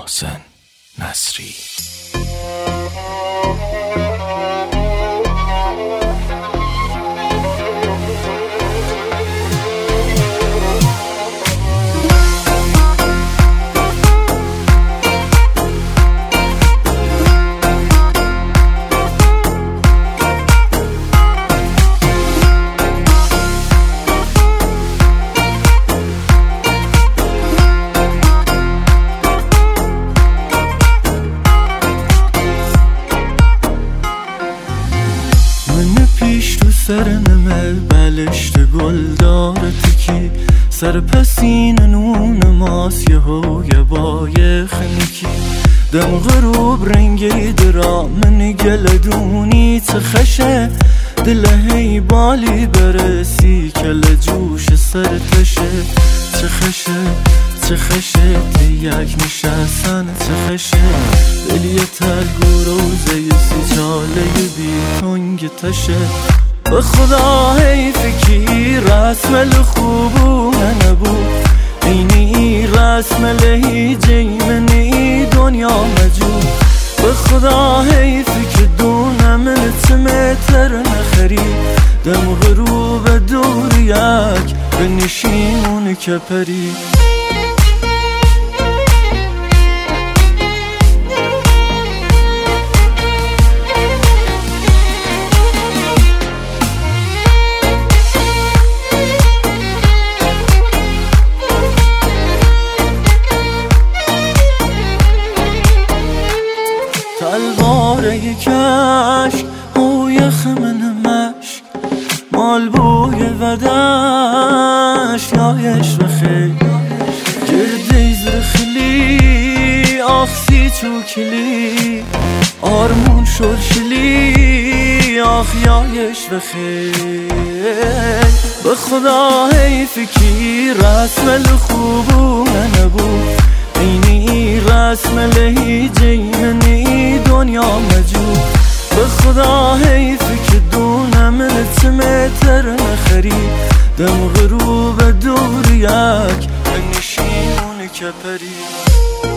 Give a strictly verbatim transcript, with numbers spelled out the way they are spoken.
محسن نصری. سر نمه بلشت گل داره تکی سر پسین نون ماس یه هوی بای خنکی دم غروب رنگی درا من گلدونی تخشه دل هی بالی برسی کل جوش سر تشه تخشه تخشه تیک نشستن تخشه دلی تل گروزه سی چاله بی تنگ تشه به خدا حیفی رسم الخوبو نبو اینی رسم لهیجی منی دنیا مجو به خدا حیفی که دونم نتمتر نخری دم غروب دور یک به نشیمون کپری تلواره کشک بوی خمن مشک مال بوی ودش یایش و خیل گرده زرخلی آخسی چوکلی آرمون شلشلی آخ یایش و خیل به خدا حیفی کی رسم الخوبو نبو اینی رسم لهیجی منی دنیا مجو به خدا حیفی که دونم نتمتر نخری دم غروب دور یک به نشیمون کپری